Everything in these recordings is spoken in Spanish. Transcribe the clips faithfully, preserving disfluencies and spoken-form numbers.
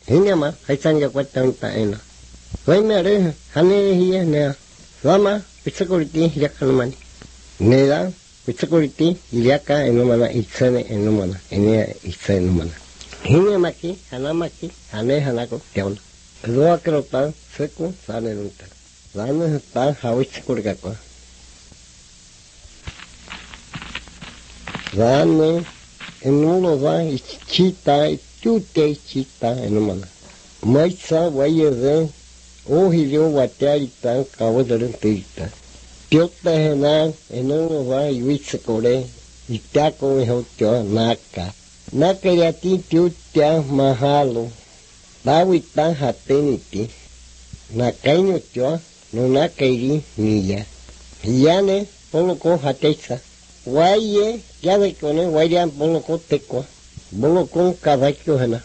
Hinyama, haitanga kwata unta ena. Waimere, hane hiya nea. Lama, pitsakuriti yakanumani. Neda, pitsakuriti yaka enumana, itsane enumana, enea itsa enumana. Hinyamaki, hanamaki, hane hanako, tiauna. Roa kerota, seku, sane nunta. Lana ta hawitsakurikakwa. Lana, enulo va, ichita, ichute ichita enumana. Maitsa, wayere, ohilio watearita, kawadarantita. Tiota hena, enulo va, yuitsakore, itako ehotio, naka. Naka yati tiutia mahalo. Tawita hateniti. Nakaino tio, no nakairi niya. Yane, poloko hateisa. Waye, yade kone, wayan poloko tekwa. Boloko kavakyo hana.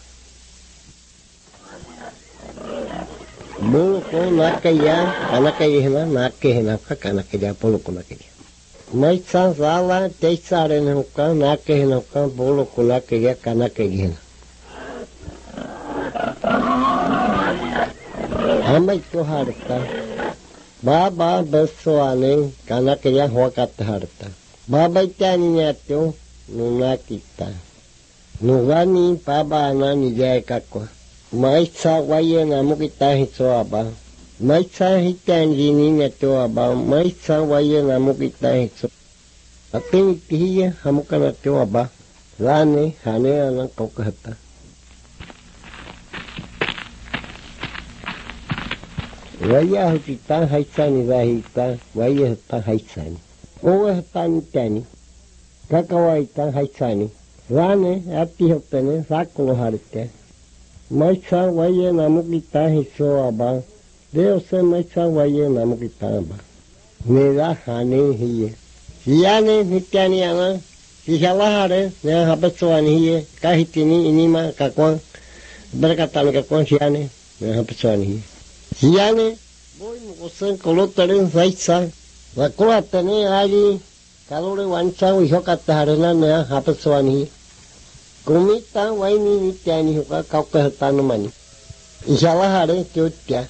Boloko nakaya, kanakaya hana, nakaya hana, kanakaya, poloko nakaya. Maitsa zala, teisa arena hoka, nakaya hana hoka, boloko nakaya, kanakaya hana. Hamay ko harta. Baba besoane, kanakaya huakat harta. Baba itani nyatyo, nunakita. Nugani paba na nijay kakwa. Maitsa waye na mukita hitso aba. Maitsa hitanji ni neto aba. Maitsa waye na mukita hitso. Ating tihiya hamuka na tyo aba. Lane hane ana kokahata. Waya hutita haitsani vahita. Waya hata haitsani. Owe hata nitani. Kakawaita haitsani. Rane ati hopene sakulo harite. Maitsa waye namukita hiso aba. Deo se maitsa waye namukita aba. Neda hane hiye. Hiyane nityani ana. Hihalahare nea hapetsuani hiye. Kahitini inima kakwan. Berkatani kakwan hiyane. Nea hapetsuani hiye. Hiyane. Boy mukosen kolotaren saitsa. Wakulatane ali. Kalore wancha wihokata harena nea hapetsuani hiye. Kumita waini nityani huka kaukahatan mani. Inshallah hare tiutya.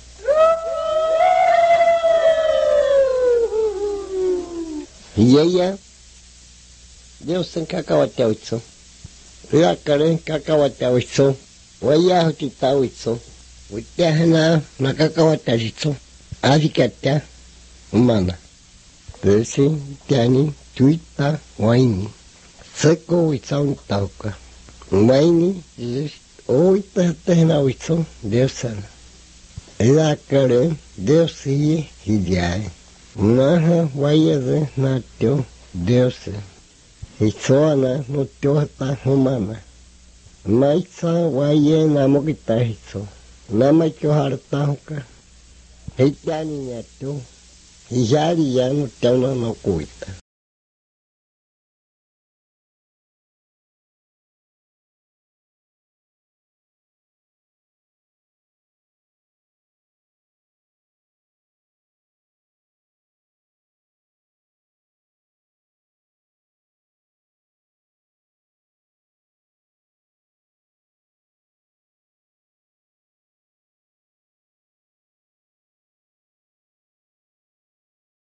Yaya. Deus sen kakawatya uitso. Ria kare kakawatya uitso. Waya hutita uitso. Utya hana nakakawatya uitso. Adikatya umana. Pesi tyani tuita waini. Seko uitsa untauka. Waini is oita tehna uitso Deus sana. Ila kare Deus hi hidiai. Naha waiaze natyo Deus. Hitsoana no tyohta humana. Maitsa waie namokita hitso. Namakyo harta hoka. Hityani natyo. Hijari ya no tyona no kuita.